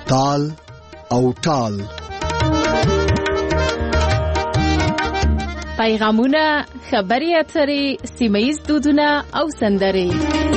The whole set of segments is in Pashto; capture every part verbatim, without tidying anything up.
تال او ټال. پیغامونه، خبري اترې، سیمه‌ییز دودونه او سندرې.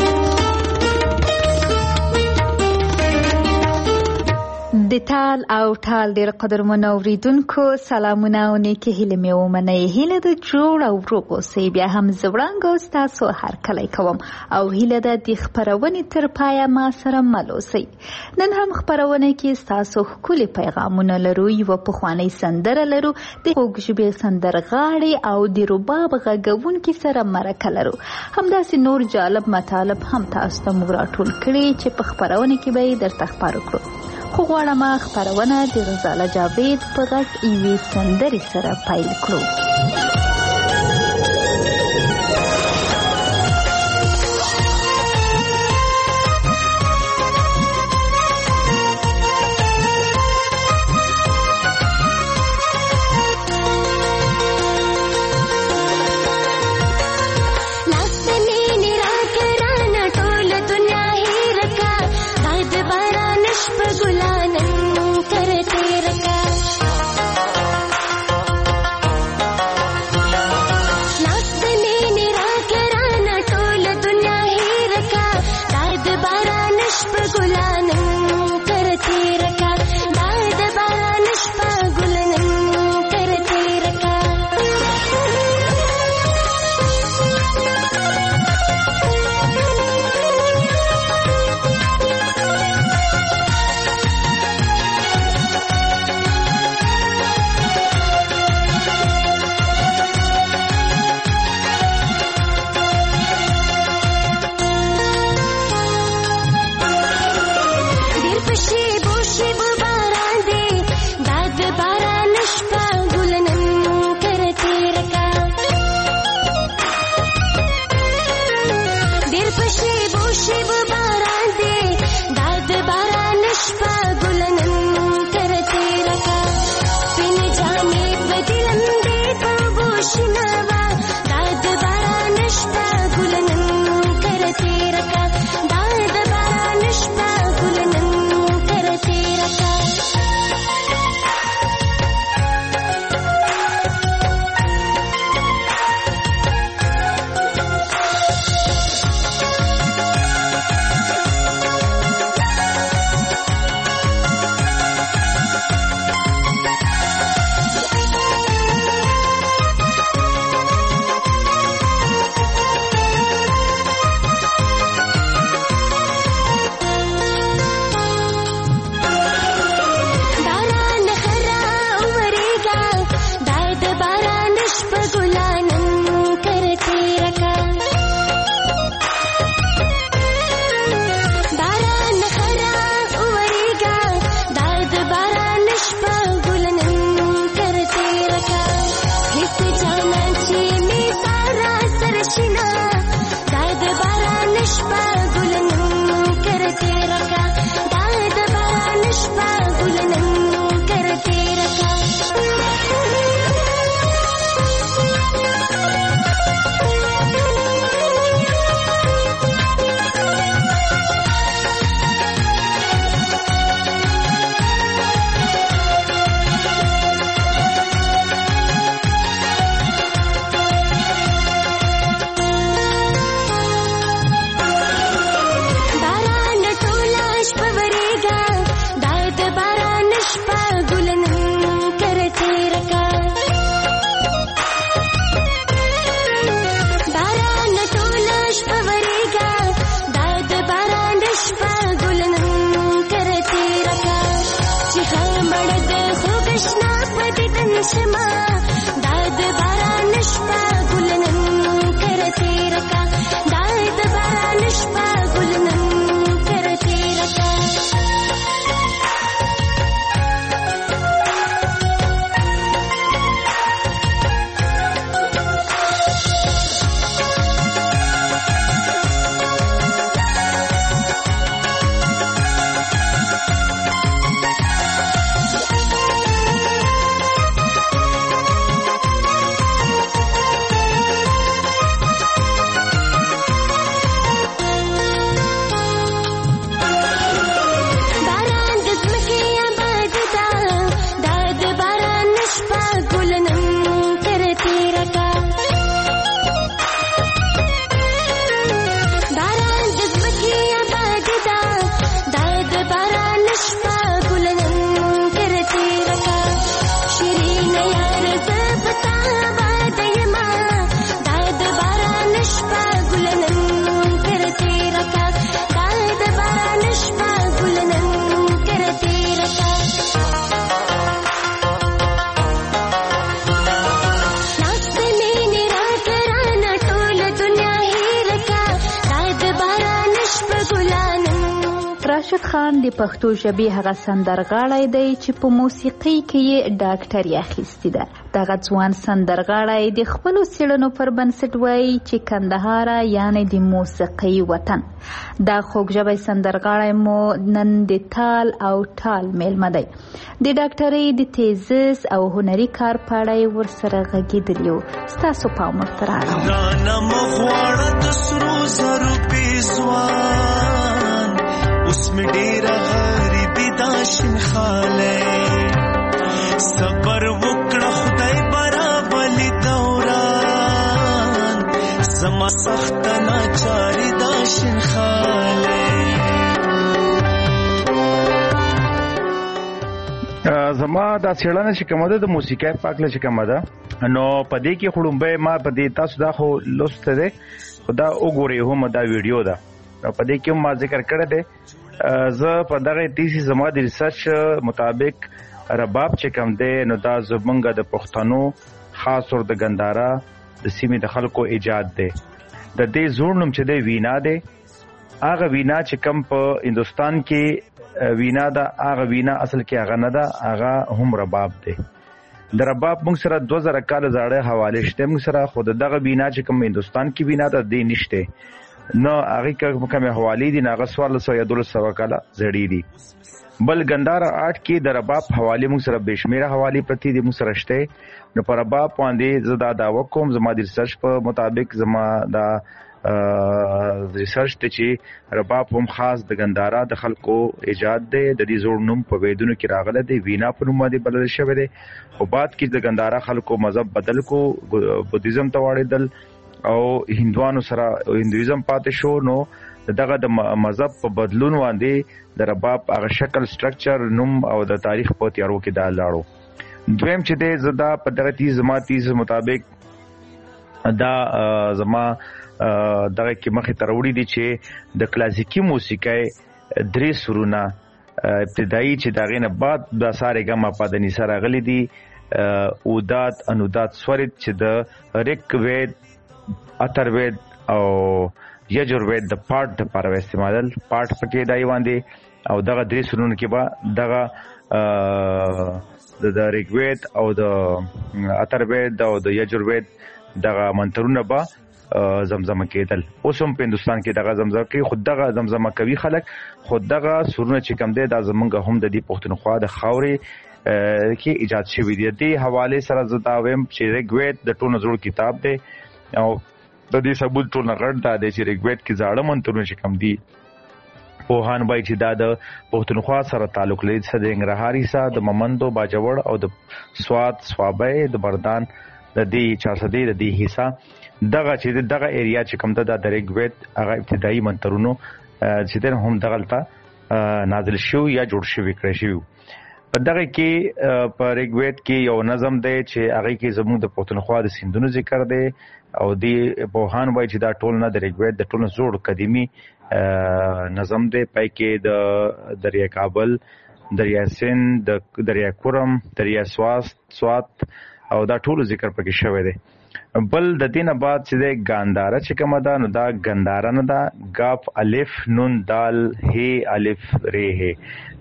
د تال او ټال ډېر قدرمنو اوریدونکو سلامونه او نیکې هیلې مې ومنئ. هیله ده جوړ او روغ اوسئ. بیا هم زه وړانګه ستاسو هرکلی کوم او هیله ده د خپرونې تر پایه ما سره مل اوسئ. نن هم خپرونه کې ستاسو ښکلي پیغامونه لرو. یوه پخوانۍ سندره لرو، د خوږ ژبې سندرغاړې او د رباب غږونکي سره مرکه لرو. همداسې نور جالب مطالب هم تاسو ته موږ راټول کړي چې په خپرونه کې به یې درته خپاره کړو. خو غواړم خپرونه د غزاله جاوید په غږ یوې سندرې سره پیل کړو. راشد خان د پښتو ژبې هغه سندرغاړی دی چې په موسیقۍ کې یې ډاکټري اخیستې ده. دغه ځوان سندرغاړی د خپلو څېړنو پر بنسټ وایي چې کندهار یعنې د موسیقۍ وطن. دا خوږژبی سندرغاړی مو نن د تال او ټال میلمه دی. د ډاکټرۍ د تیزس او هنري کار په اړه یې ورسره غږېدلي وو. ستاسو پام ورته راړم. उसमें डेरा गरीबी दाशिन खाले सबर वकड़ा खुदाई बराबली दौरान समा सख्त नाचारी दाशिन खाले. زما دا څېړنه چې کومه ده د موسیقۍ په اړه چې کومه ده نو په دې کې خړومبه ما په دې تاسو دا خو لوسته ده خدا وګورئ هم دا ویډیو ده په دې کې ما ذکر کړی دی. زه په دغه تیسی زما د ریسرچ مطابق رباب چې کوم دی نو دا زمونږ د پښتنو خاص طور د ګندارا د سیمې د خلکو ایجاد دی. د دې زوړ نوم چې دی وینا دی. هغه وینا چې کوم په هندستان کې وینا ده هغه وینا اصل کې هغه نه ده هغه هم رباب دی. د رباب موږ سره دوه زره کال زاړه حواله شته موږ سره خود دغه وینا چې کوم هندستان کې وینا ده دی نشته نو هغه کومه حواله دي هغه سوال سو یا دولس سو کاله زړی دي. بل ګندارا آرټ کې د رباب حواله موږ سره بشمیره حواله پرتی دي موږ سره شته. نو پر رباب باندې زدا دا وکوم زما د ریسرچ په مطابق زما دا ریسرچ ته چې رباب هم خاص د ګندارا د خلکو ایجاد دی. د دې زوړ نوم په ویدونو کې راغله دی وینا په نوم باندې بدل شوی دی. خو بعد کې د ګندارا خلکو مذهب بدل کو بودیزم ته واړېدل او هندوانو سره هندویزم پاتې شو. نو دغه د مذهب په بدلون باندې د رباب هغه شکل سټرکچر نوم او د تاریخ په تیارو کې دا لاړو. دویم چې د زدا په دغه تیز زما تیز مطابق دا زما دغه کې مخې ته راوړي دي چې د کلاسیکي موسیقۍ درې سرونه ابتدایي چې دغه نه بعد د ساره ګما پادنی سره غلي دي. اودات انودات سورید چې د ریک وید اتروید او یجوروید د پارت لپاره استعمالل پارت پکې دای باندې او دغه درې سرونه کې به دغه د ریګوید او د اتروید او د یجوروید دغه منترونه به زمزمه کېدل. اوس هم په هندستان کې دغه زمزمه کوي خود دغه زمزمه کوي خلک خود دغه سرونه چې کم دی دا زمونږ هم د دې پښتونخوا د خاورې کې ایجاد شوی دی. دې حواله سره زه دا وایم چې ریګوید د ټولو زوړ کتاب دی او د دې ثبوت ټول نغړ دا دی چې ریګوید کې زاړه منترونه چې کم دي پوهان وایي چې دا د پښتونخوا سره تعلق لري. د ننګرهاري سره د ممندو باجوړ او د سوات سوابه د بردان د دې چارسدې د دې حصہ دغه چې دغه ایریا چې کوم ده د ریګوید هغه ابتدایي منترونو چې د هم دغلطه نازل شو یا جوړ شوی کړی شو. په دغه کې په ریګوید کې یو نظم دی چې هغه کې زموږ د پښتونخوا د سیندونو ذکر دی او دی پوهان وایي چې دا ټول نه د ریګوید د ټول زوړ قدیمی نظم دی. پای کې د دریا کابل دریا سند د دریا کورم دریا سواس سوات او دا ټول ذکر پکې شوی دی. بل د دینه بعد چې د ګاندارا چې کومه ده نو دا ګندارا نه ده غاف الف نون دال هی الف ری هی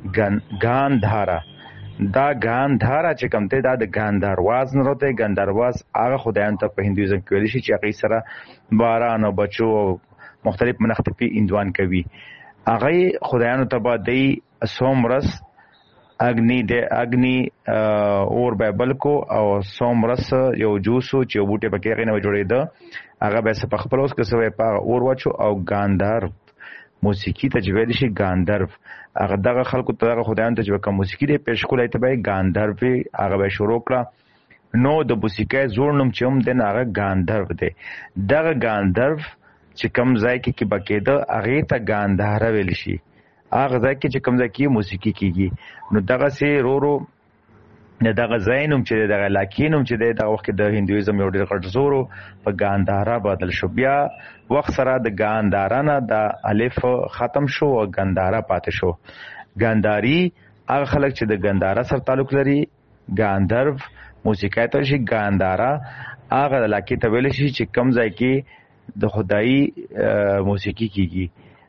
ګاندارا دا ګاندارا چې کوم ته دا د ګاندارواز نه راته ګاندارواز هغه خدایان ته په هندویزم کې ویل شي چې هغه سره باران او بچو مختلف منختفي اندوان کوي. هغه خدایانو ته به دی سومرس اګنی د اګنی اور بایبل کو او سومرس یو جوسو چې بوټه پکې غنه جوړېده هغه به په خپل اوس کې سوې په اور واچو او ګاندار موسیقي ته جوړېد شي ګاندرف هغه دغه خلکو ته دغه خدایانو ته چې کوم موسیقي د پیش کولای ته به ګاندرف هغه به شروع کړه. نو د موسیقۍ زوړ نوم چې هم د هغه ګاندرف دی. دغه ګاندرف چې کوم ځای کې کې بکېده هغه ته ګاندار ویل شي. هغه ځای کې چې کوم ځای کې موسیقي کیږي نو دغه سي رو رو دغه ځای نوم چې دغه علاقې نوم چې دغه وخت د هندویزم یو ډېر غټ زورو په ګاندارا بدل شو. بیا وخت سره د ګاندارا نه د الف ختم شو او ګاندارا پاتې شو. ګانداری هغه خلک چې د ګاندارا سره تعلق لري ګاندرف موسیقي ته شي. ګاندارا هغه علاقې ته ویل شي چې کوم ځای کې د خدای موسیقي کیږي.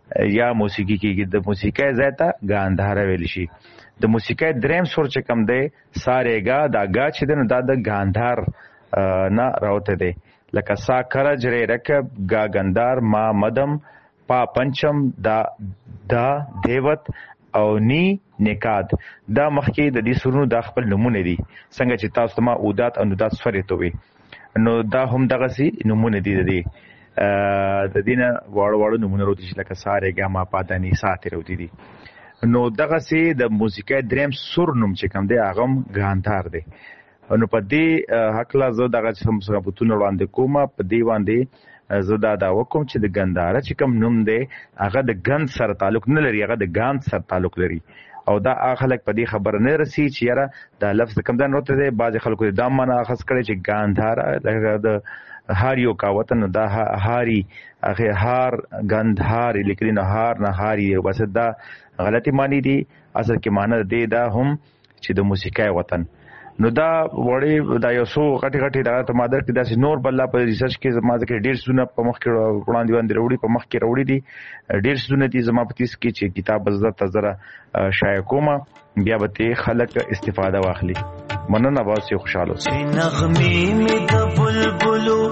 یا موسیقي کېږي. د موسیقۍ ځای ته ګانداره ویل شي. د موسیقۍ دریم سور چې کوم دی سارېګا، دا ګا چې دی نو دا د ګاندار نه راوته دی. لکه سا کرج ری رکب گا گندار ما مدم پا پنچم دا دا دیوت او نی نکاد. دا مخکې د دې سورونو دا خپل نمونه دي څنګه چې تاسو ته ما اودات او ندات سورې ته وي، نو دا هم دغسې نمونه دي د دې د دې نه واړه واړه نمونه راوتي چې لکه سا ری ګا ما پا دا ني سا ترې راوتي دي. نو دغسې د موسیقۍ دریم سور نوم چې کوم دی هغه هم ګاندار دی. نو په دې هکله زه دغه چې کوم ثبوتونه وړاندې کوم په دې باندې زه دا دعوه کوم چې د ګنداره چې کوم نوم دی هغه د ګند سره تعلق نه لري، هغه د ګاند سره تعلق لري. او دا هغه خلک په دې خبره نه رسي چې یاره دا لفظ کوم ځای راوتی دی. بعضې خلکو دا معنا اخذ کړی چې ګانداره د هاریو کا وطن، دا هاري هغې هار ګندهار لیکلي، نو هار نه هاري دی. بس دا غلطي معنی دي. اصل کې معنا دی دا هم چې د موسیقۍ وطن. نو دا وړې دا یو څو غټې غټې دغه ته مادر کې داسې نور بله په ریسرچ کې زما ځکه ډېر څیزونه په مخ کې وړاندې باندې راوړي په مخ کې راوړي دي ډېر څیزونه دي زما په تیس کې چې کتاب به زه ته زره شایع کوم بیا به ترې خلک استفاده واخلي. مننه، به اوسې خوشحاله اوسئ. نغمې مې د بلبلو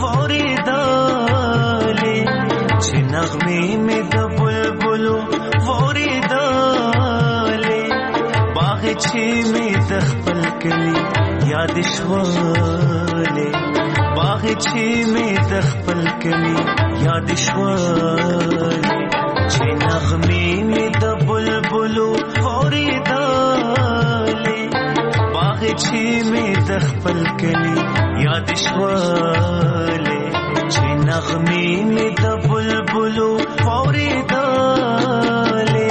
واورېدلې، چې نغمې مې د بلبلو واورېدلې، باغې چې مې د خپل کلی یاد شولې، باغې چې مې د خپل کلی یاد شولې، چې نغمې مې د بلبلو واورېدلې، باغې چې مې د خپل کلی یاد شولې، چې نغمې مې د بلبلو واورېدلې.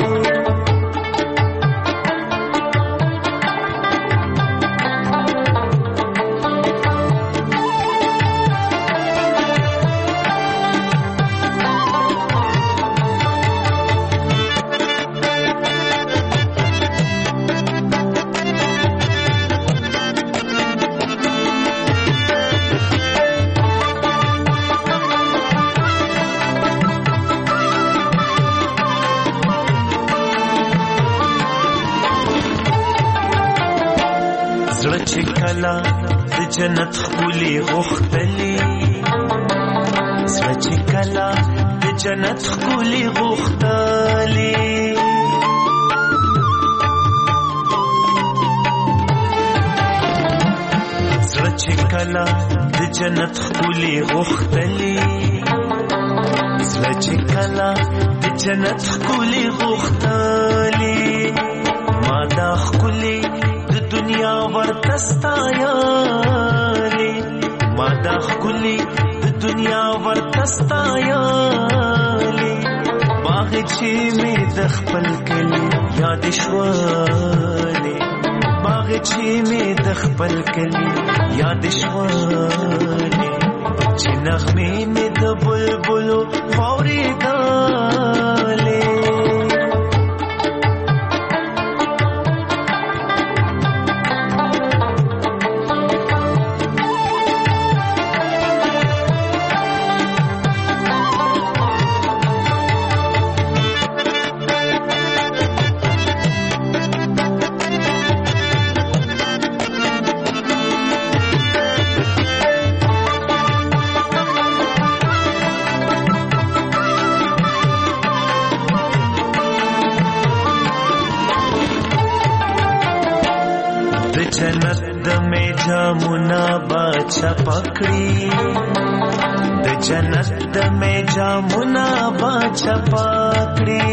د جنت خولي غختلي، زړه چې کله د جنت خولي غختلي، زړه چې کله د جنت خولي غختلي، زړه چې کله د جنت خولي غختلي، ما دا خولي دنیا ورتستایالی، ما دا خکلی د دنیا ورتستایالی، باغ چې مې د خپل کلی یاد شولې، باغ چې مې د خپل کلی یاد شولې، چې نغمې مې د بلبلو واورېدلې. جامونا باچا پکڑی، د جنت د میں جامونا باچا پکڑی،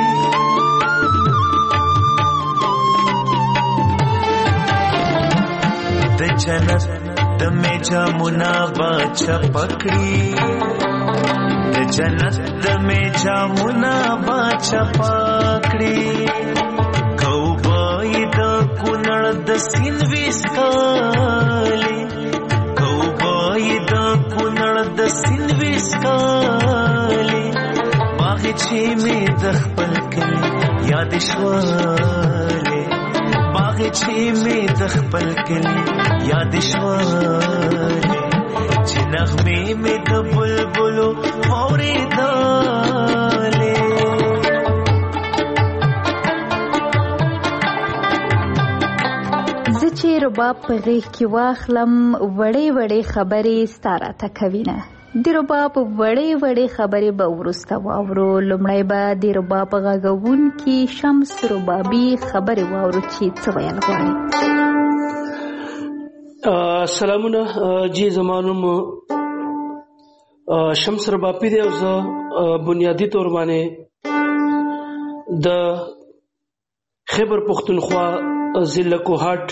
د جنت د میں جامونا باچا پکڑی، د جنت د میں جامونا باچا پکڑی، کوبای د کونړ د سین وسکالی، کوبای د کونړ د سین وسکالی، باغ چې مې د خپل کلی یاد شولې، باغ چې مې د خپل کلی یاد شولې، چې نغمې مې د بلبلو اورېدلې. زه چې رباب په غېږ کې واخلم وړې وړې خبرې ستا راته کوي نه. د رباب وړې وړې خبرې به وروسته واورو. لومړی به د رباب غږونکي شمس ربابي خبرې واورو چې څه ویل غواړي. سلامونه جی، زما نوم شمس ربابي دی او زه بنیادي طور باندې د خیبر پختونخوا ضلع کوهاټ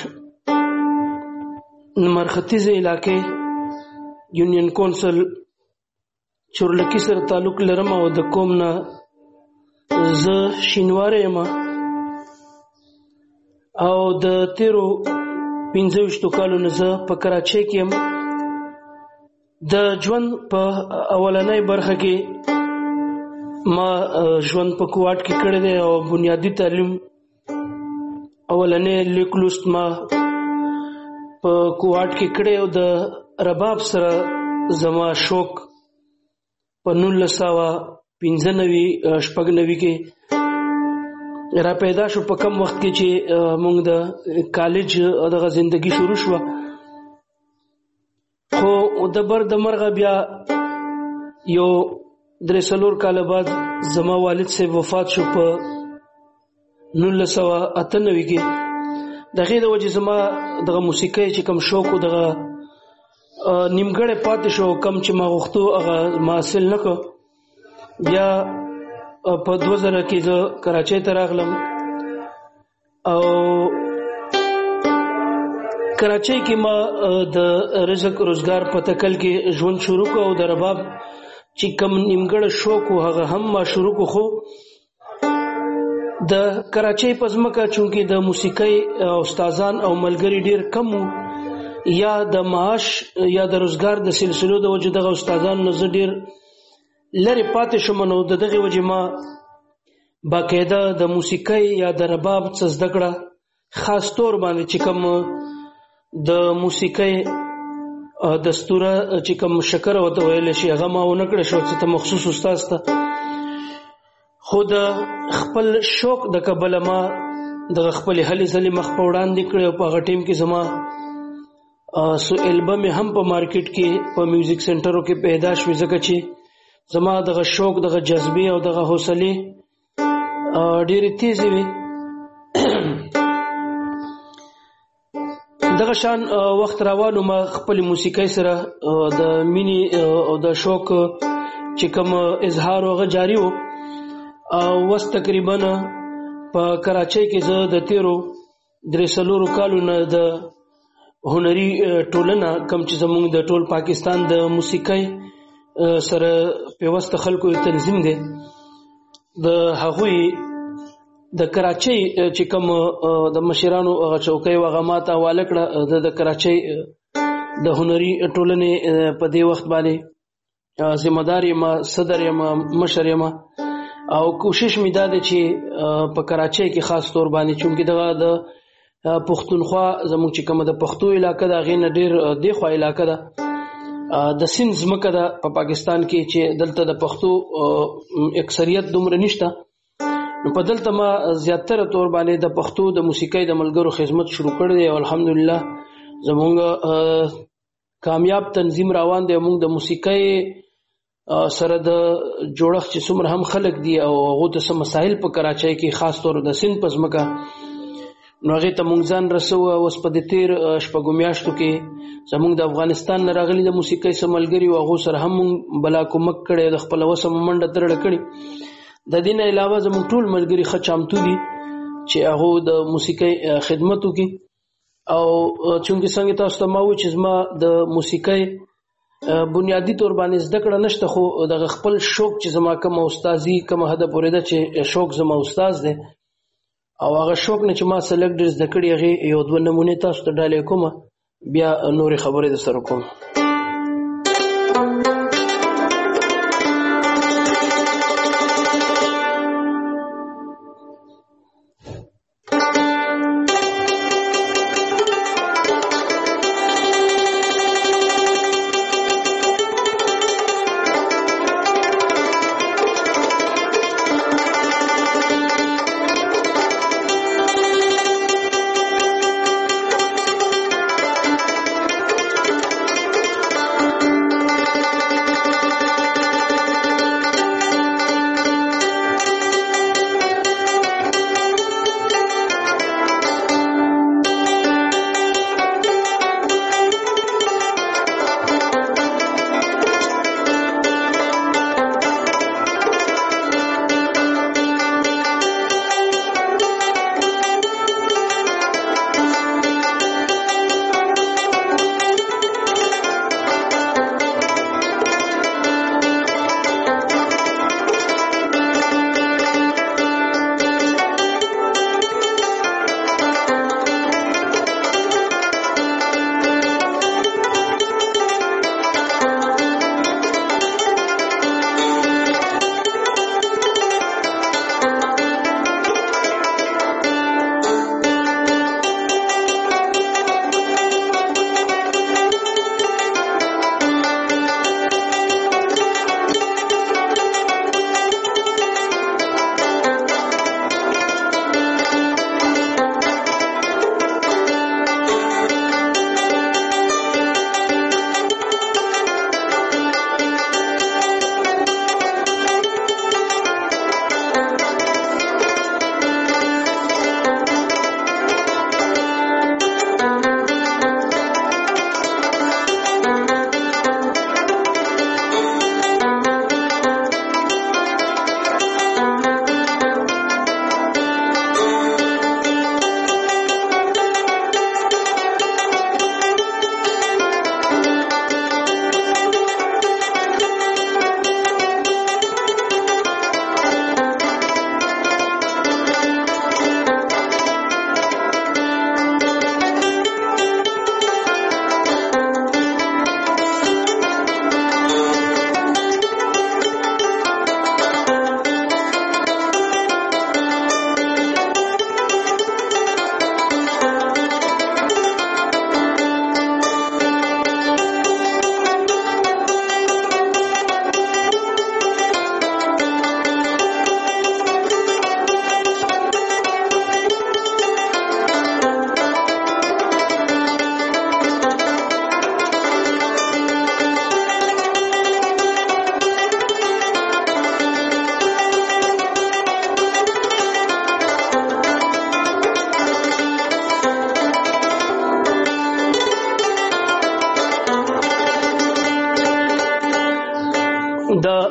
مرختیزه علاقې یونین کونسل چورلکی سره تعلق لرم او د کوم نه زه شینواره یم او د تیرو پنځه ویشتو کالو نه زه په کراچۍ کې یم. د ژوند په اولنۍ برخه کې ما ژوند په کوهاټ کې کړی دی او بنیادي تعلیم اولنې لیک لوست ما په کوهاټ کې کړی او د رباب سره زما شوق په نولس سوه پنځه نوي شپږ نوي کې را پیدا شو. په کم وخت کې چې موږ د کالج دغه زندگی شروع شوه، خو د بر د مرغه بیا یو درې څلور کاله بعد زما والد صاحب وفات شو په نولس سوه اته نوي کې. دغې د وجې زما دغه موسیقۍ چې کوم شوق و دغه نیمګړی پاتې شو. کم چې ما غوښتو هغه ما حاصل نه کړ. بیا په دوه زره کې زه کراچۍ ته راغلم او کراچۍ کې ما د رزق روزګار په تکل کې ژوند شروع کړ او د رباب چې کوم نیمګړی شوق و هغه هم ما شروع کړ. خو د کراچۍ په ځمکه چونکې د موسیقۍ استادان او ملګري ډیر کم وو، یا د معاش یا د روزګار د سلسلو د وجې دغه استادان نه زه ډیر لرې پاتې شوم. نو د دغې وجې ما باقاعده د موسیقۍ یا د رباب څه زده کړه، خاص طور باندې چې کوم د موسیقۍ دستوره چې کوم شکر ورته ویلی شي هغه ما ونه کړی شو څه ته مخصوص استاد ته. خو د خپل شوق د کبله ما دغه خپلې هلې ځلې مخ په وړاندې کړې او په هغه ټیم کې زما سو البم هم په مارکیټ کې په میوزیک سنټرو کې پیدا شوې، ځکه چې زما دغه شوق دغه جذبې او دغه حوصلې ډېرې تیزې وې. دغه شان وخت روانو ما خپل موسیقۍ سره د مینې او د شوق چې کوم اظهار هغه جاری و. وس تقریبا په کراچۍ کې زه د تیرو درې څلورو کالو نه د هنري ټولنه کوم چې زموږ د ټول پاکستان د موسیقۍ سره پیوسته خلکو تنظیم دی، د هغوی د کراچۍ چې کوم د مشرانو هغه چوکۍ هغه ماته حواله کړه. د کراچۍ د هنري ټولنې په دې وخت باندې ذمہ دار یم، صدر یم، مشر یم او کوشش مې دا دی چې په کراچۍ کې خاص طور باندې چونکې دغه د پښتونخوا زموږ چې کومه د پښتو علاقه ده هغې نه ډېر دېخوا علاقه ده، د سند ځمکه ده په پاکستان کې چې دلته د پښتو اکثریت دومره نشته. نو په دلته ما زیاتره طور باندې د پښتو د موسیقۍ د ملګرو خدمت شروع کړی دی او الحمدلله زموږ کامیاب تنظیم روان دی. موږ د موسیقۍ سره د جوړښت چې څومره هم خلک دي او هغو ته څه مسایل په کراچۍ کې خاص طور د سند په ځمکه نو هغې ته موږ ځان رسوه. اوس په د تېر شپږو میاشتو کې زموږ د افغانستان نه راغلي د موسیقۍ څه ملګري وو هغو سره هم موږ بلا کومک کړی، د خپله وسه مو منډه ترړه کړې. د دې نه علاوه زموږ ټول ملګري ښه چامتو دي چې هغو د موسیقۍ خدمت وکړي. او چونکې څنګه تاسو ته ما وویل چې زما د موسیقۍ بنیادی طور باندې زده کړه نشته، خو دغه خپل شوق چې زما کوم استادي کوم حد پورې ده چې شوق زما استاد دی او هغه شوق نه چې ما سلیکټ ډېر زده کړي هغې یو دوه نمونې تاسو ته ډالۍ کومه، بیا نورې خبرې در سره کوم.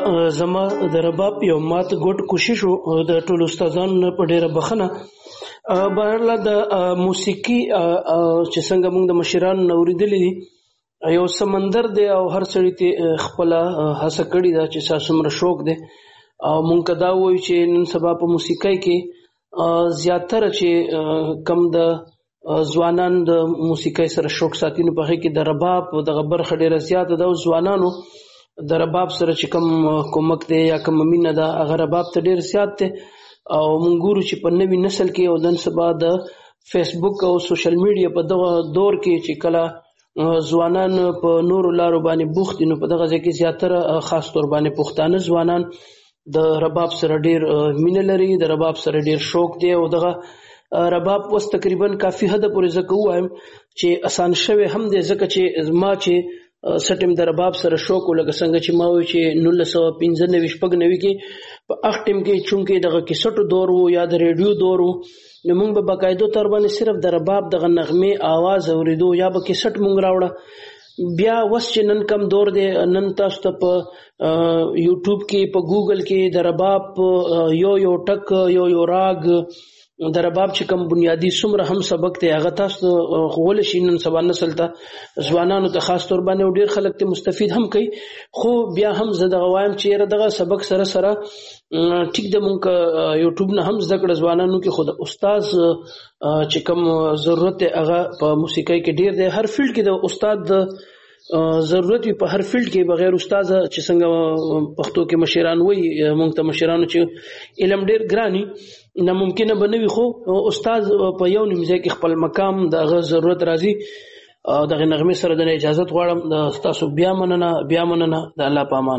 زما د رباب یو مات ګډ کوشش د ټولو استادانو په ډیره بخنه بهرله د موسیقي چې څنګه موږ د مشرانو نه اورېدلې دي یو سمندر دی او هر سړی ته خپل هڅه کړې ده چې څومره شوق دی او مونږ دا وایو چې نن سبا په موسیقۍ کې زیاتره چې کم د ځوانان د موسیقۍ سره شوق ساتي نو په هغه کې د رباب د برخه ډیره زیاته ده او ځوانانو د رباب سره چې کم کومک دی یا کم مینه ده هغه رباب ته ډیر زیات دی او مونږ ګورو چې په نوي نسل کې او نن سبا د فیسبوک او سوشل میډیا په دغه دور کې چې کله ځوانان په نورو لارو باندې بوخت دي نو په دغه ځای کې زیاتره خاص تور باندې پښتانه ځوانان د رباب سره ډیر مینه لري د رباب سره ډیر شوق دی او دغه رباب وس تقریبا کافي حد پورې زکه وایم چې آسان شوه هم دی ځکه چې ما چې سټم د رباب سره شوق ولګ څنګه چې ما وی چې نولس سوه پنځه نوي شپږ نوي کې په اختم کې چونکې دغه کیسټو دور وو یا د ریډیو دور وو نو موږ به باقاعده تر باندې صرف د رباب دغه نغمه आवाज اوریدو یا به کیسټ موږ راوړه بیا وس چې نن کم دور دی نن تاسو ته په یوټیوب کې په ګوګل کې د رباب یو یو ټک یو یو راګ د رباب چې کوم بنیادی څومره هم سبق ته هغه تاسو غول شي نن سبا نسل ته ځوانانو ته خاص تور باندې ډیر خلک ته مستفید هم کوي خو بیا هم زده غوایم چې دغه سبق سره سره ټیک د مونږ یوټیوب نه هم زده کړ ځوانانو کې خود استاد چې کوم ضرورت هغه په موسیقۍ کې ډیر دی هر فیلډ کې د استاد ضرورت په هر فیلډ کې بغیر استاد چې څنګه پښتو کې مشران وي مونږ ته مشرانو چې علم ډیر ګرانی نه ممکنه بنوي خو استاد په یو نیمځای کې خپل مقام د ضرورت راځي او دغه نغمه سره د اجازه غواړم د تاسو بیا مننه بیا مننه د الله پامان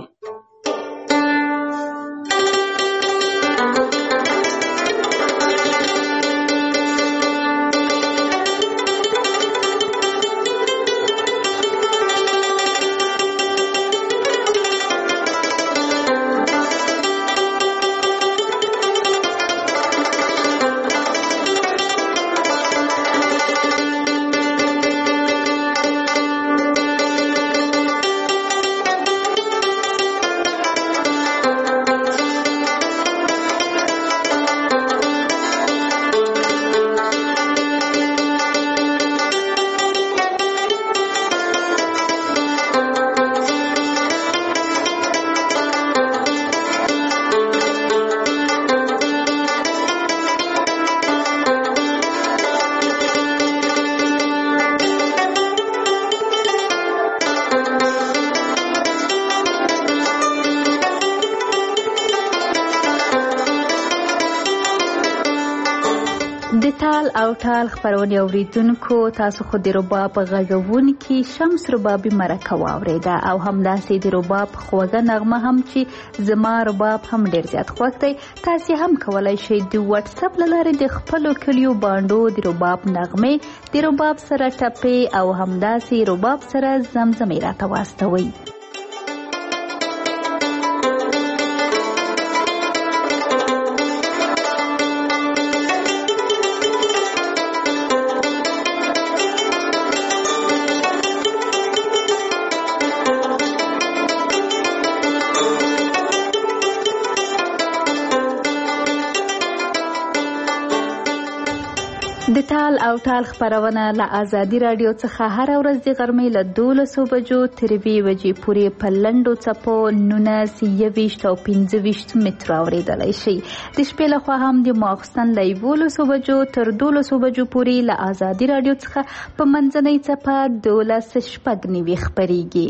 او ټال خبرونه اوریدونکو تاسو خو د رباب غږونکي شمس ربابي مرکه واوریده او همداسې د رباب خوږه نغمه هم چې زما رباب هم ډیر زیات خوښ دی تاسو هم کولای شئ د واتس اپ لارې د خپل کلیو باندې د رباب نغمه د رباب سره ټپې او همداسې رباب سره زمزمې راته واستوئ د ټال او ټال خبرونه له آزادي رادیو څخه هر ورځ د غرمې له دولسو بجو تر یوې بجې پورې په لنډو څپو نولس یوویشت او پنځه ویشت مترو اورېدلی شئ د شپې لخوا هم د ماخوستن له یولسو بجو تر دولسو بجو پورې له آزادي رادیو څخه په منځنۍ څپه دولس شپږ نوي خپرېږي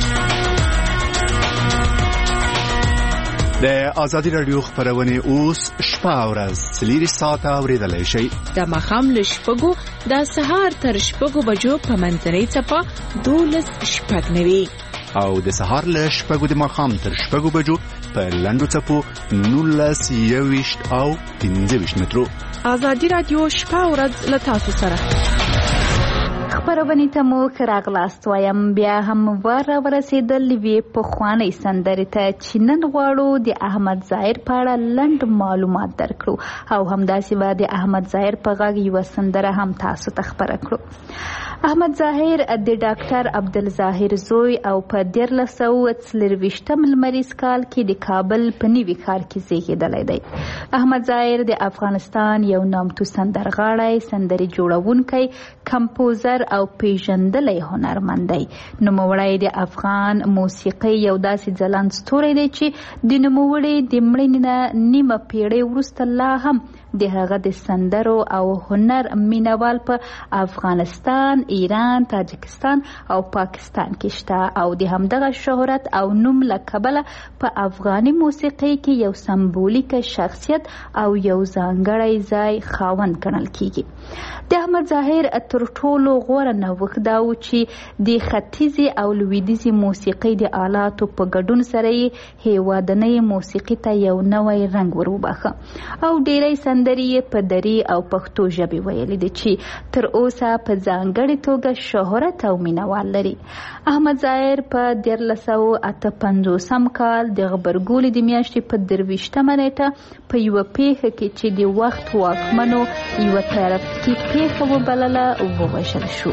د آزادي رادیو خبرونه اوس شپه او ورځ څلور ساعته اورېدلی شئ د ماښام له شپږو د سهار تر شپږو بجو په منځنۍ څپه دولس شپږ نوي او د سهار له شپږو د ماښام تر شپږو بجو په لنډو څپو نولس یوویشت او پنځه ویشت مترو آزادي رادیو شپه او ورځ له تاسو سره خبرونه ته مو راغلاست وایم بیا هم ور ورسېدل وی په خوانې سندرې ته چې نن غواړو د احمد ظاهر په اړه لنډ معلومات درکړو او همداسې به د احمد ظاهر په غږ یوه سندره هم تاسو ته خبره کړو احمد ظاهر د ډاکټر عبدالظاهر زوی او په دیارلس سوه څلرویشتم لمریز کال کې د کابل په نوي ښار کې زیږېدلی دی. احمد ظاهر د افغانستان یو نامتو سندرغاړی، سندرې جوړونکی، کمپوزر او پیژندلی هنرمند دی. نوموړی د افغان موسیقۍ یو داسې ځلانده ستوری دی چې د نوموړي د مړینې نه نیمه پیړۍ وروسته لا هم د هغه د سندرو او هنر مینوال په افغانستان، ایران، تاجکستان او پاکستان کې شته او د همدغه شهرت او نوم له کبله په افغاني موسیقۍ کې یو سمبولیک شخصیت او یو ځانګړی ځای خاوند ګڼل کیږي. د احمد ظاهر تر ټولو غوره نوښت دا و چې د ختیځې او لویدیځې موسیقۍ د آلاتو په ګډون سره یې هیوادنۍ موسیقي ته یو نوی رنګ ور وباښه او ډیری سندرې یې په دري او پښتو ژبې ویلې دي چې تر اوسه په ځانګړې توګه شهرت او مینوال لري. احمد ظاهر په دیارلس سوه اته پنځوسم کال د غبرګولي د میاشتې په درویشتمه نیټه په یوه پیښه کې چې د وخت واکمنو یوه ترافیکي پیښه وبلله ووژل شو.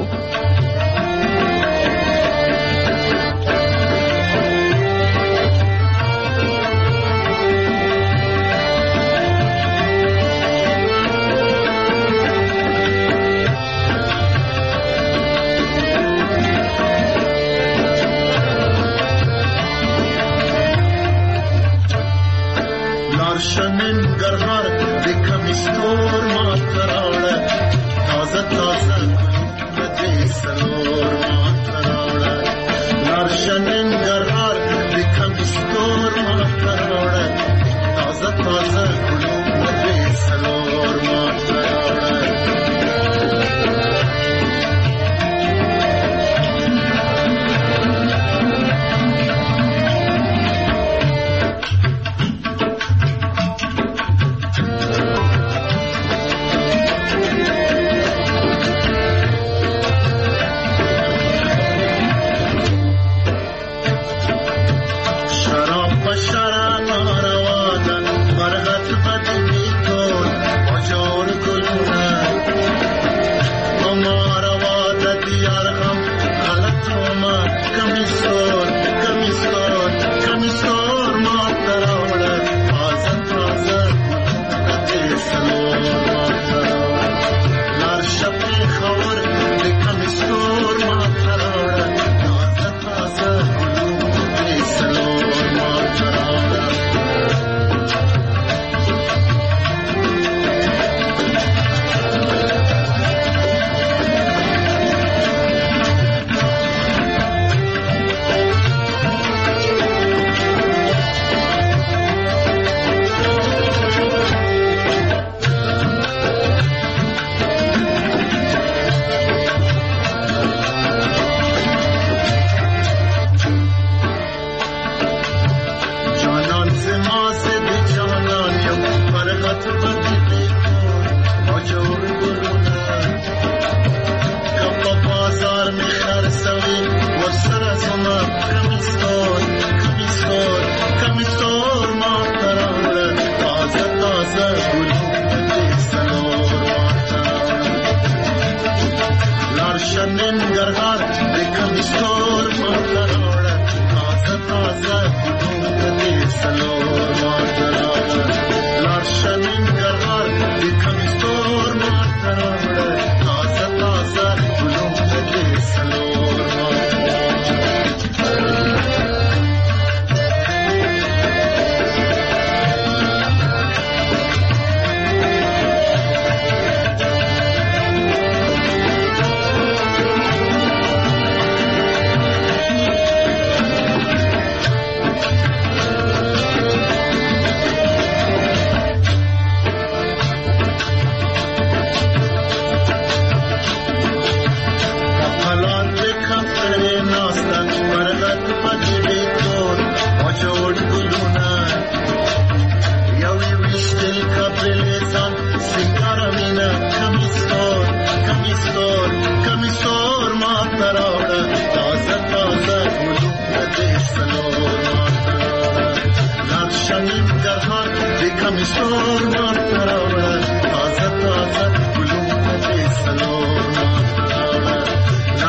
شنن گرهار دکم استور ماتراوڑا تازه تازه مجھے سلور ماتراوڑا لار شنن گرهار دکم استور ماتراوڑا تازه تازه مجھے سلور ماتراوڑا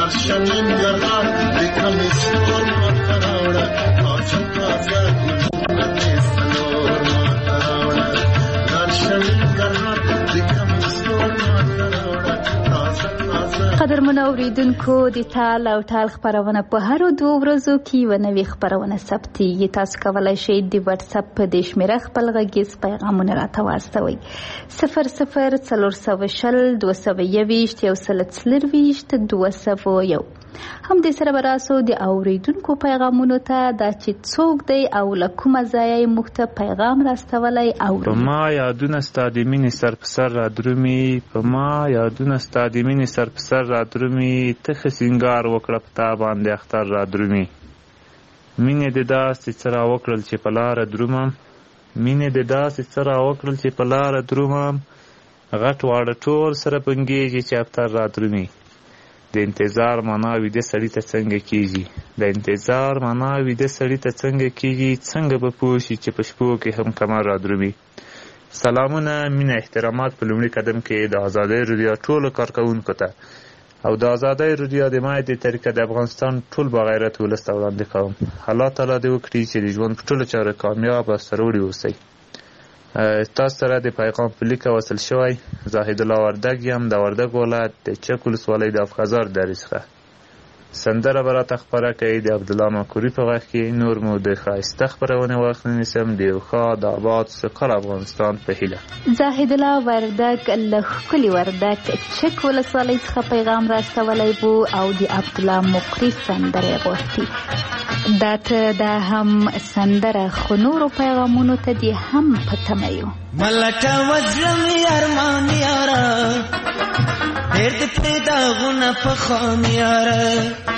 لاړشه ننګرهار د کمې ستور ماته راوړه تازه تازه ګلونه دې څلور ماته راوړه لاړشه ننګرهار د کمې ستور ماته راوړه تازه تازه. قدرمنو اوریدونکو د تال او ټال خپرونه په هرو دوه ورځو کې یوه نوې خپرونه ثبتېږي. تاسو کولی شئ د واتساپ په دې شمېره خپل غږیز پیغامونه راته واستوئ. صفر صفر څلور سوه شل دوه سوه یوویشت یو سل څلرویشت دوه سوه یو. همدې سره به راسو د اوریدونکو پیغامونو ته دا چې څوک دی او له کومه ځایه یې موږ ته پیغام راستولی اورو. په ما یادونه ستا د مینې سر په سر را درومي، په ما یادونه ستا د مینې سر په سر را درومي، ته ښه سینګار وکړه په تا باندې اختر را درومي. مینې دې داسې څه را وکړل چې په لاره درومم، مینې دې داسې څه را وکړل چې په لاره درومم، غټ واړه ټول سره بنګېږي چې اختر را درومي. د انتظار معنا ویده سړي ته څنګه کېږي، د انتظار معنا ویده سړي ته څنګه کېږي، څنګه به پوه شي چې په شپو کې هم کمر را درومي. سلامونه، مینه، احترامات په لومړي قدم کې د ازادۍ رادیو ټولو کارکوونکو ته او د ازادۍ رادیو د مایع د طریقه د افغانستان ټول باغیرت ولس ته وړاندې کوم. الله تعالی دې وکړي چې د ژوند په ټولو چارو کامیاب او سرلوړي اوسئ. تاسو سره د پیغام په لیکه وصل شوی زاهد الله وردګ یم د وردګ ولایت د چک ولسوالۍ د افغازار درې څخه. سندره به راته خپره کوي د عبدالله مکوري په غږ کې. نور مو د ښایسته خپرونې وخت نه نیسم د یو ښه د آباد سوکاله افغانستان په هیله. زاهد الله وردګ له ښکلي وردګ چک ولسوالۍ څخه پیغام راستولی و او د عبدالله مکوري سندره یې غوښتي. دا ته دا هم سندره خو نورو پیغامونو ته دې هم په تمه یو. ملکه وزلم ارمان یاره ډېر دې پرې داغونه پخوام یاره،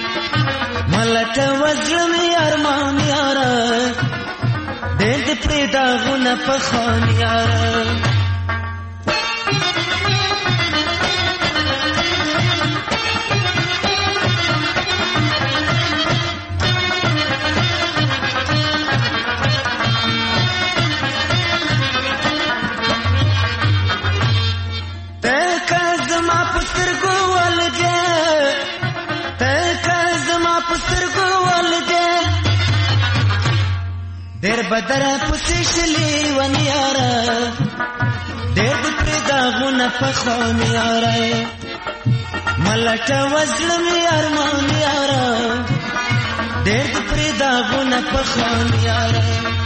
ملکه وزلم ارمان یاره ډېر دې پرې داغونه پخوام یاره. ډېر بدر پسې شلې ونیاره ډېر دې پرې داغونه پخوام یاره، ملکه وزلم ارمان یاره ډېر دې پرې داغونه پخوام یاره.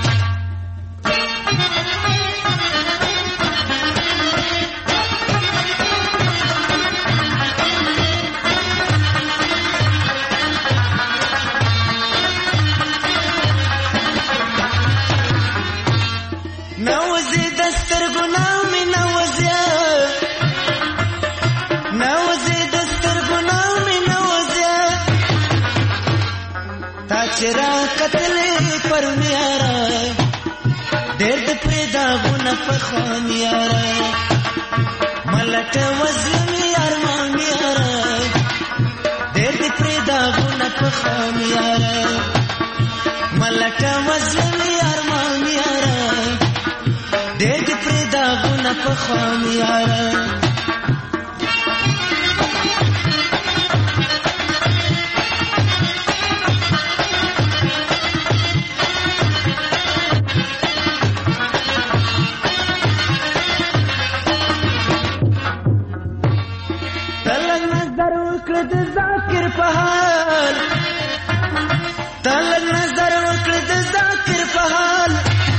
چرا قتلې پر میاره ډېر دې پرې داغونه پخوام یاره، ملکه وزلم ارمان یاره ډېر دې پرې داغونه پخوام یاره، ملکه وزلم ارمان یاره ډېر دې پرې داغونه پخوام یاره. تلګ نظر وکړ د ذاکر په حال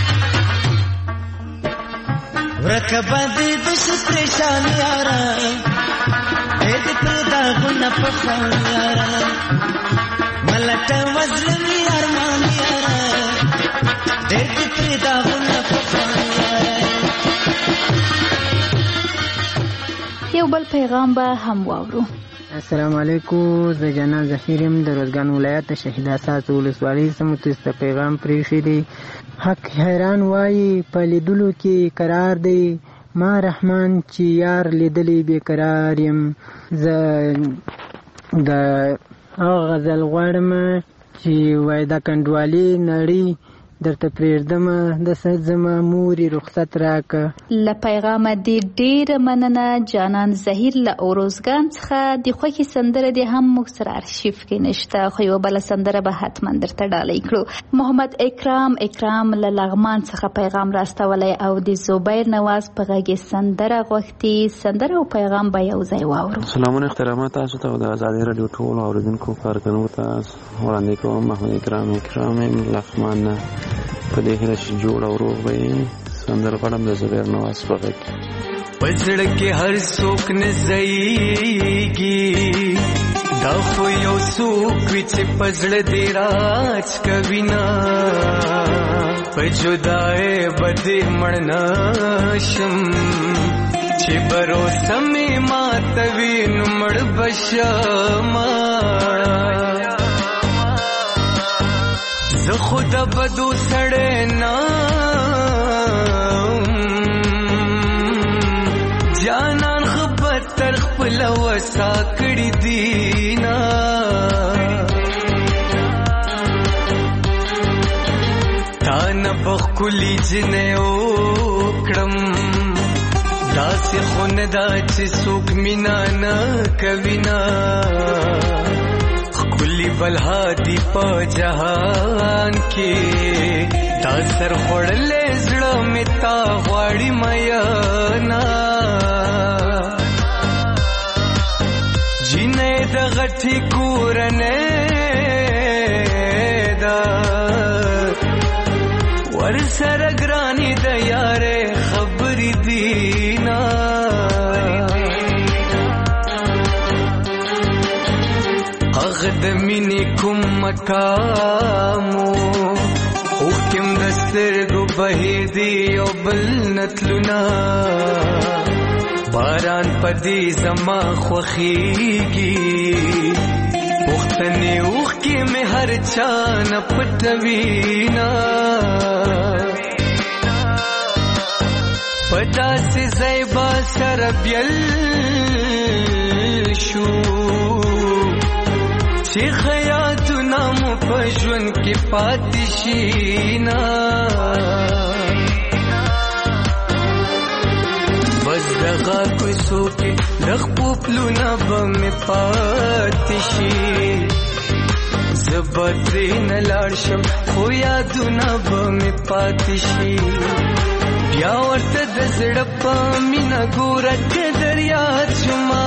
ورکبه دې د شپریشان یاره دې دې پر داغونه پخوام یاره، ملکه وزلم ارمان یاره دې دې پر داغونه پخوام یاره. یو بل پیغام به هم واورو. السلام علیکم، زه جنان ظفیر یم د روزګان ولایت د شهید اساس ولسوالۍ څخه تاسو ته پیغام پرېښی دی. حق حیران وایي په لیدلو کې قرار دی، ما رحمان چې یار لیدلی بې قرار یم. زه د هغه غزل غواړم چې وایي د کنډوالې نړۍ درته پرېږدمه د سد زما مورې رخصت راکه. له پیغامه دې ډېره مننه جانان زهیر له اوروزګان څخه. د خوښې سندره دې هم موږ سره ارشیف کې نشته، خو یوه بله سندره به حتما درته ډالۍ کړو. محمد اکرام اکرام له لغمان څخه پیغام راستولی او د زبیر نواز په غږ سندره غوښتي. سندره او پیغام به یو ځای واورو. سلامونه احترامات تاسو ته او د ازادي راډیو ټولو اورېدونکو کارکوونکو ته وړاندې کوم. محمد اکرام اکرام لغمان نه په دې هیله چې جوړ او روغ به یې. سندره غواړم د زبیر نواز په غږ کې. په زړه کې هر څوک نه ځایږي، دا خو یو څوک وي چې په زړه دې راج کوي نه. په جدای به دې مړ نه شم، چې بروسه مې ماتوي نو مړ به شمه. زه خو د بدو سړی نه جانان خو بدتر خپله وسا کړي دینا. تا نه به ښکلي جنۍ وکړم، داسې خو نه ده چې څوک مینا نه کوي نه. ښکلي بلها دي په جهان کې، دا سر خوړلی زړه مې تا غواړي مینا. جینۍ د غټې کورنۍ ده، ورسره ګرانې د یارې خبرې دینا. هغه د مینې کوم مقامو اوښکې م د سترګو بهېدې او بل نتلونه. باران په دې زما خوښېږي، پوښتنې اوښکې مې هر چا نه پټوي نه. په داسې ځای به سره بیل شو چې خیاتونه مو په ژوند کې پاتې شي نه. بس دغه کوڅو کې د خپو پلونه به مې پاتې شي. زه به ترې نه لاړ شم خو یادونه به مې پاتې شي. بیا ورته د زړه په مینه ګوره که دریاد شما.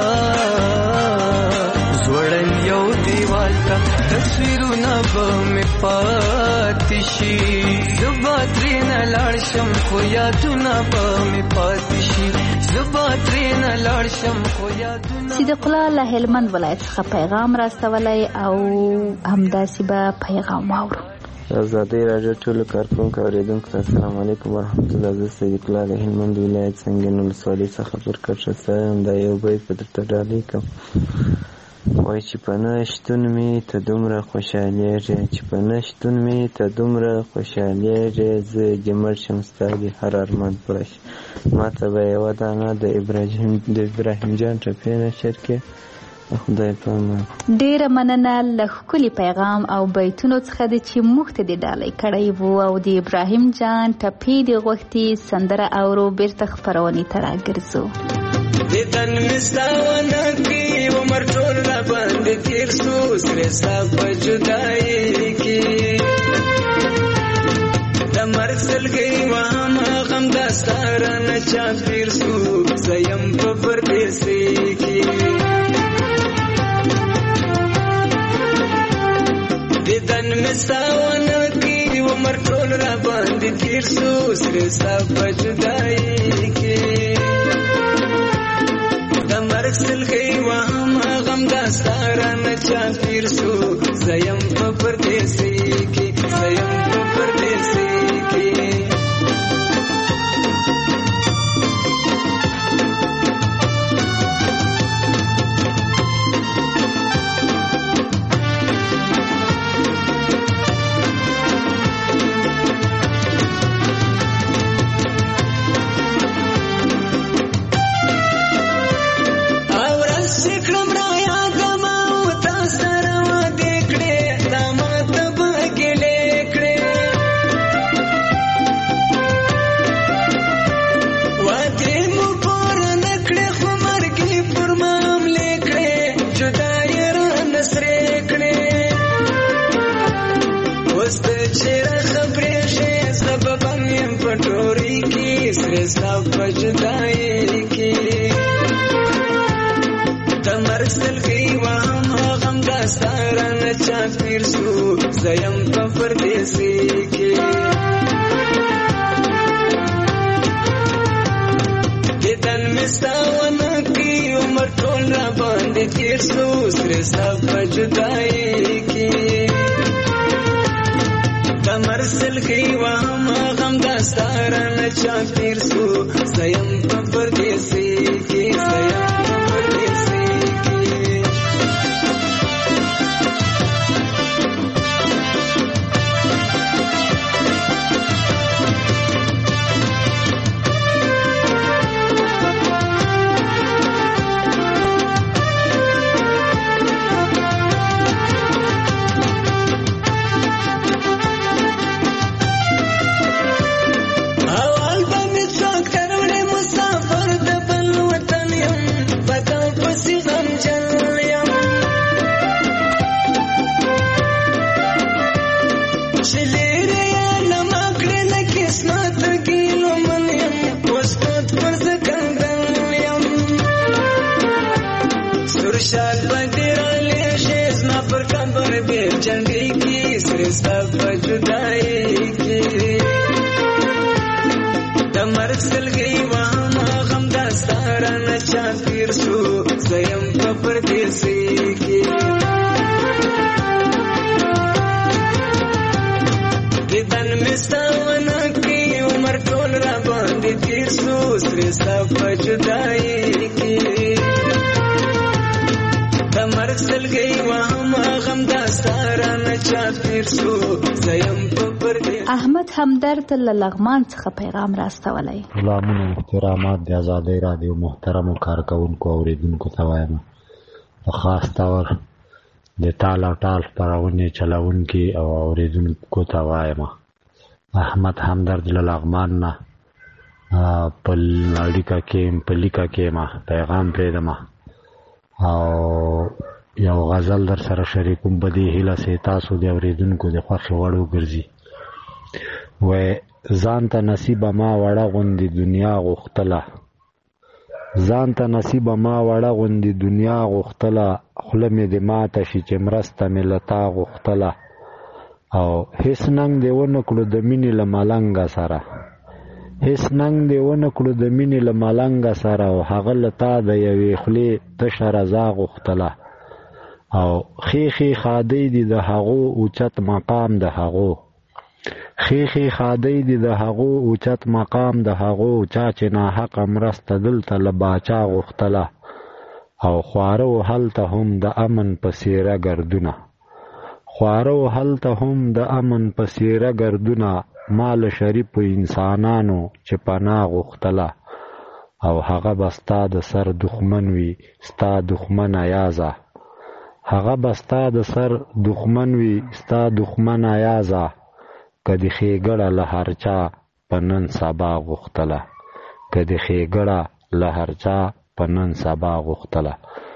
زوړن یو دیوال ته تصویرونه به مې پاتې شي. زه به ترې نه لاړ شم خو یادونه به مې پاتې شي. زه به ترې نه لاړ شم خو یادونه. صدیق الله له هلمند ولایت څخه پیغام راستولی او همداسې به پیغام واورو. ازادي راډیو ټولو کارکوونکو اورېدونکو ته السلام علیکم ورحمتالله. زه صدیق الله له هلمند ولایت سنګین ولسوالۍ څخه پر کټ یم. دا یو بیت به درته ډالۍ کوم. وایي چې په نه شتون مې ته دومره خوشحالېږې، چې په نه شتون مې ته دومره خوشحالېږې، زه دې مړ شم ستا دې هر ارمان پوره شي. ما ته به یوه دانه د ابراهیم د ابراهیم جان ټپې نشر کې. خدای په امان. ډېره مننه له ښکلي پیغام او بیتونو څخه د چې موږ ته دې ډالۍ کړی وو او د ابراهیم جان ټپې دې غوښتي. سندره اورو بیرته خپرونې ته راګرځو. دیدن مستاونه کی عمر ټول را باندې تیر سو، سره ستا په جدایي کې د مرګ سلګۍ وام غم داستا رانه چا تیر سو. زه یم په پردیسۍ کې دیدن مستاونه کی عمر ټول را باندې تیر سو، سره ستا په جدایي کې مرګ سلګۍ وام غم داستا رانه چا تیر سو. زه یم په پردیسۍ کې زه یم په پردیسۍ کې. جدائی کی دمر سلگی وهم غم داستارن چا پیر سو زیم په پردیسی کی دیدن مستاون کی عمر ټول را باندې تیر سو سره سب جدائی کی دمر سلگی وهم غم داستارن چا پیر سو زیم په پردیسی کی زیم په پردیسی کی جنگی کی سرسب جدائی کی دمر سلگی وهم غم داستارن چا پیر سو زیم په پردیسی کی دیدن مستاون کی عمر ټول را باندې تیر سو سرسب جدائی کی دمر سلگی وهم غم داستارن چا پیر سو زیم په پردیسی. احمد همدرد له لغمان څخه پیغام راستولی. سلامونه احترامات د ازادۍ رادیو محترمو کارکوونکو اوریدونکو ته وایم په خاص ډول د ټال او ټال خپرونې چلوونکي او اوریدونکو ته وایم احمد همدرد له لغمان نه په اړیکه کې په لیکه کې ما پیغام پرېږدم او یو غزل در سره شریکوم په دې هیله چې تاسو د اورېدونکو د خوښې وړ وګرځي. وایي ځان ته نصیبه ما وړه غوندې دنیا غوښتله ځان ته نصیبه ما وړه غوندې دنیا غوښتله خوله مې د ماته شي چې مرسته مې له تا غوښتله او هېڅ ننګ دې ونه کړو د مینې له ملنګه سره هېڅ ننګ دې ونه کړو د مینې له ملنګه سره او هغه له تا د یوې خولې تشه رضا غوښتله او ښې ښې ښادۍ دي د هغو اوچت مقام د هغو ښې ښې ښادۍ دي د هغو اوچت مقام د هغو چا چې ناحقه مرسته دلته له باچا غوښتله او خواره و هلته هم د امن په څېره ګردونه خواره و هلته هم د امن په څېره ګردونه ما له شریفو انسانانو چې پناه غوښتله او هغه به ستا د سر دښمن وي ستا دښمنه یازه هغه به ستا د سر دښمن وي ستا دښمنه یازه که د ښېګړه له هر چا په نن سبا غوښتله که د ښېګړه له هر چا په نن سبا غوښتله.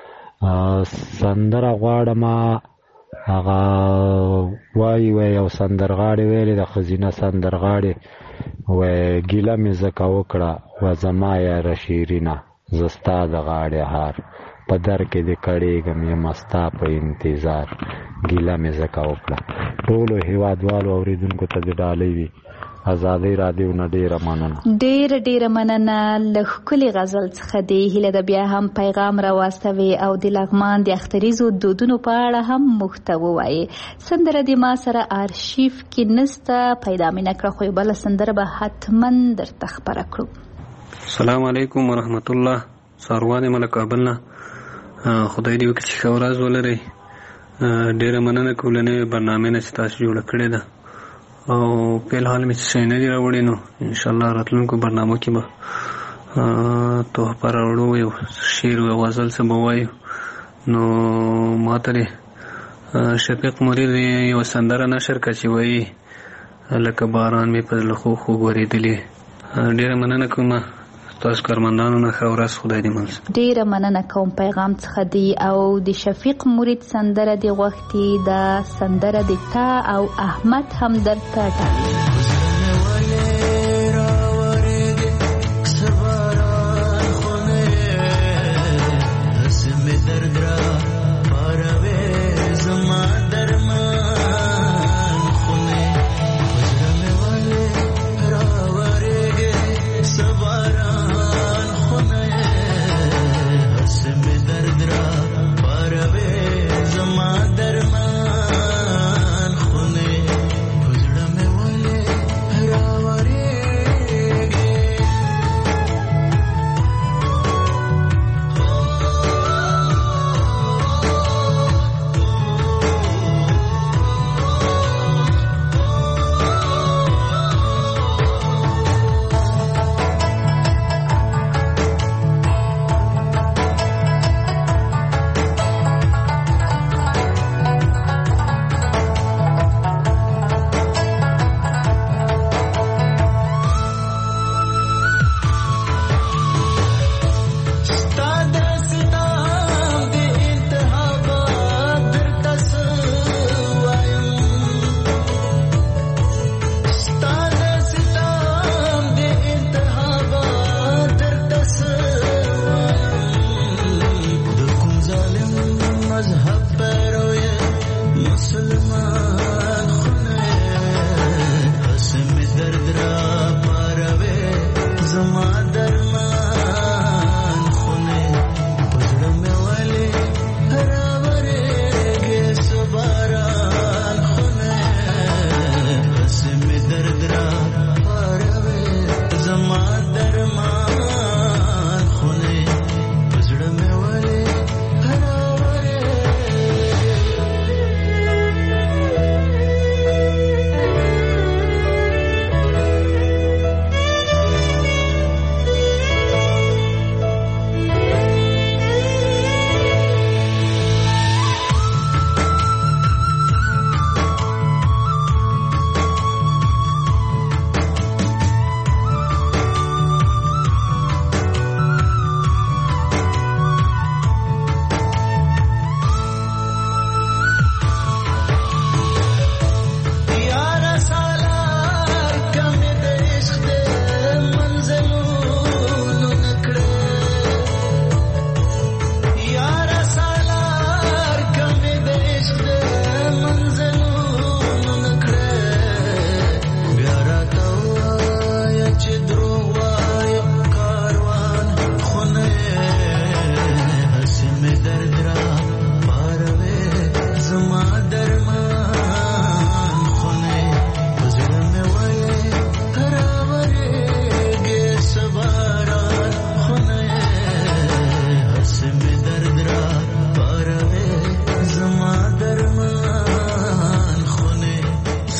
سندره غواړمه هغه وایي وایي یو سندرغاړې ویلې د ښځینه سندرغاړې وایي ګیله مې ځکه وکړه و زما یاره شیرینه زه ستا د غاړې هار په در کې د کړېږم یم ستا په انتظار ګیله مې ځکه وکړه. ټولو هېوادوالو اورېدونکو ته د ډالۍ وي ازادۍ رادیو نه ډېره مننه ډېره ډېره مننه له ښکلې غزل څخه دې هیله ده بیا هم پیغام راواستوي او د لغمان د اختریزو دودونو په اړه هم موږ ته ووایي. سندره د ما سره آرشیف کې نسته پیدا مې نه کړه خو بله سندره به حتما درته خپره کړو. السلام علیکم ورحمت الله. ساروان یم له کابل نه. خدای دې وکړي چې ښه ورځ ولرئ. ډېره مننه کوم له نوې برنامې نه چې تاسو جوړه کړې ده او په الحال مې څه شی نه دي راوړي نو انشاءالله راتلونکو برنامو کې به تحفه راوړو یو شعر او غزل څه به وایو. نو ما ته شفیق مرید یو سندره نشر کړه چې وایي لکه باران مې په زړه خوږ خوږ ورېدلې. ډېره مننه کوم تاسو کارمندانو نه ښه ورځ خدای دې منځ. ډېره مننه کوم پیغام څخه دی او د شفیق مرید سندره دې غوښتي دا سندره د تا او احمد همدرد ته ډالۍ.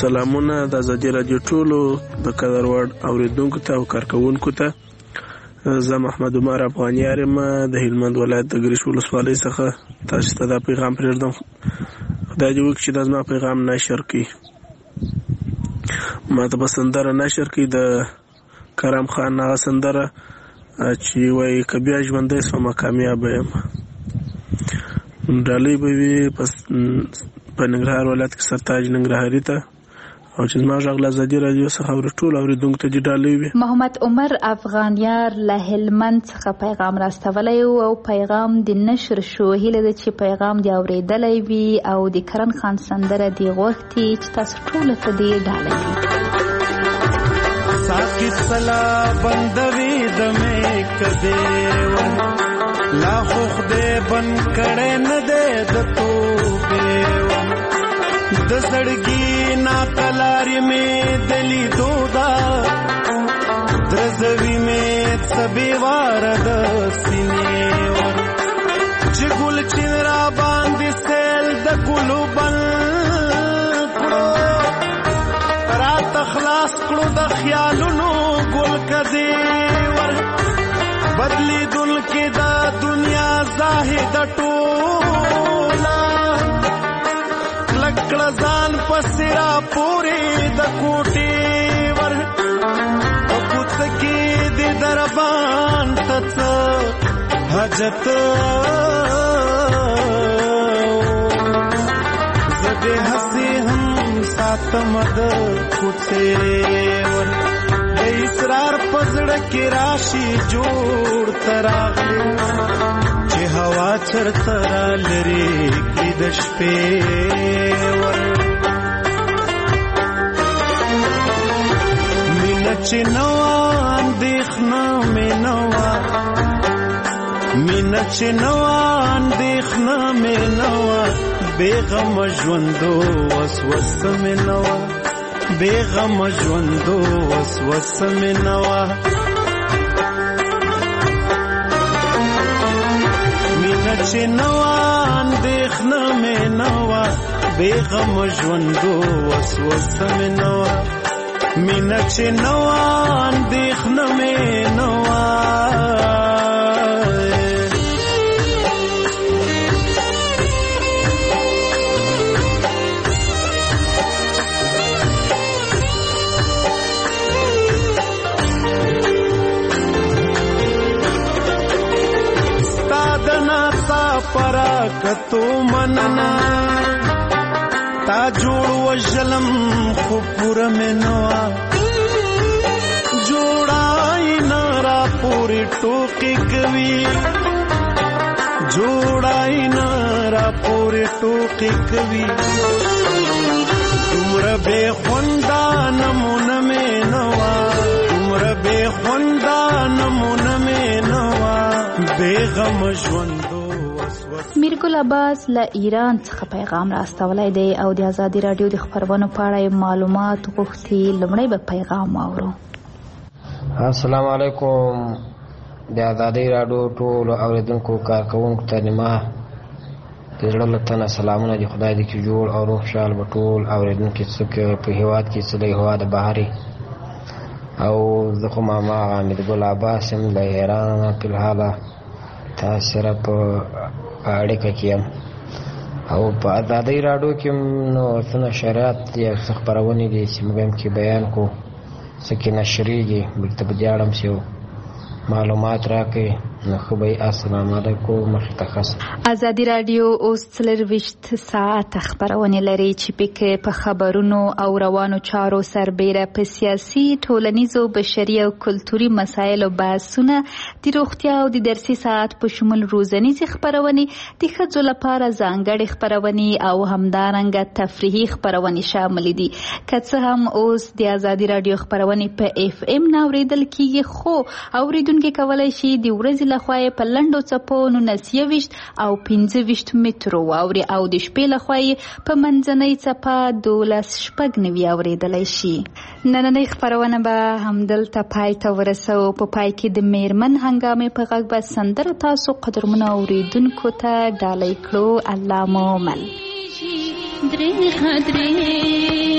سلامونه د ازادي رادیو ټولو د قدر وړ اوریدونکو ته او کارکونکو ته. زه محمد عمر افغانیار یم د هلمند ولایت د ګریش ولسوالۍ څخه. تاسو ته دا پیغام پرېږدم، خدای دې وکړي چې دا زما پیغام نشر کړي. ما ته به سندره نشر کړي د کرم خان هغه سندره چې وایي که بیا ژوندی سومه کامیابه یم. ډالۍ به وي په ننګرهار ولایت کې سرتاج ننګرهاري ته، او چې زما غږ له ازادي رادیو څخه ټول اورېدونکو ته دې ډالۍ وي. محمد عمر افغانیار له هلمند څخه پیغام راستولی او پیغام د نشر شو. هیله ده چې پیغام دې اورېدلی وي او د کرن خان سندره دې غوښتي چې تاسو ټولو ته دې ډالۍ وي. ساکی سلا بندوی دمې کدی ور لا خوخ دې بن کړه نه دې د توبې ور د زړګي نا کلاري مې دلی دودا درزوي مې سبي وار د سینې ور چې ګل چنرا باندې سیل د ګلو بل رات خلاص کړو د خیالونو ګل کدی ور بدلی دل کې دا دنیا زاهد ټولا لکړه ځان پسرا پوری د کوټي ور او کوڅ کې د دربان تڅ حاجت زده هسي هم ساتمد کوڅه ور د اسرار پزړه کې راشي جوړ تراغلي چې هوا چرته را لري کې د شپې ور مینه چې نو اندېښنه مې نو مینه چې نو اندېښنه مې نو بیغم ژوندو وسوسه مې نو بیغم ژوندو وسوسه مې نو مینه چې نو اندېښنه مې نو بیغم ژوندو وسوسه مې نو مینه چې نو اندېښنه مې نو پراکتو مننا تا جوړ وجلم خو پورا منوا جوړای نارا پوری ټوکی کوي جوړای نارا پوری ټوکی کوي تمر به خوندا نمونه منوا تمر به خوندا نمونه منوا بیغم ژوندو. میرګل عباس له ایران څخه پیغام راستولی دی او د ازادي رادیو د خبرونو په اړه معلومات غوښتي. لومړی به پیغام واورو. السلام علیکم. د ازادي رادیو ټول اوریدونکو کارکونکو ته نیمه د زړه له تنه سلامونه دي. خدای دې کې جوړ او روغ خوشحال به ټول اوریدونکي څوک په هېواد کې څه دی هوا د بهاري او زه خو ماما میرګل عباس یم له ایران په الحاله تاسو سره په اړیکه کې یم او په ازادي رادیو کې نو څنګه شریعت یا څه خبرونه دي چې موږ هم کې بیان کو څه کې نشریږي بلته بجاړم سیو معلومات راکې نو خو به السلام علیکم مختص. ازادي رادیو اوس څلرویشت ساعت خبرونه لري چې پکې په خبرونو او روانو چارو سربېره په سیاسي ټولنیزو بشري او کلتوري مسایلو بحثونه د روغتیا او د درسي ساعت په شمول روزنیزې خبرونه د ښځو لپاره ځانګړې خبرونه او همدارنګه تفریحي خبرونه شامل دي. که څه هم اوس د ازادي رادیو خبرونه په اف ام نه اورېدل کیږي خو اوریدونکي کولی شي د ورځې لخوا په لنډو څپو نولس یویشت او پنځه ویشت مترو واوري او د شپې لخوا په منځنۍ څپه دولس شپږ نوي اورېدلی شي. نننۍ خپرونه به همدلته پای ته ورسو. په پای کې د میرمن هنګامې په غږ به سندره تاسو قدرمنو اوریدونکو ته ډالۍ کړو. الله مو مل.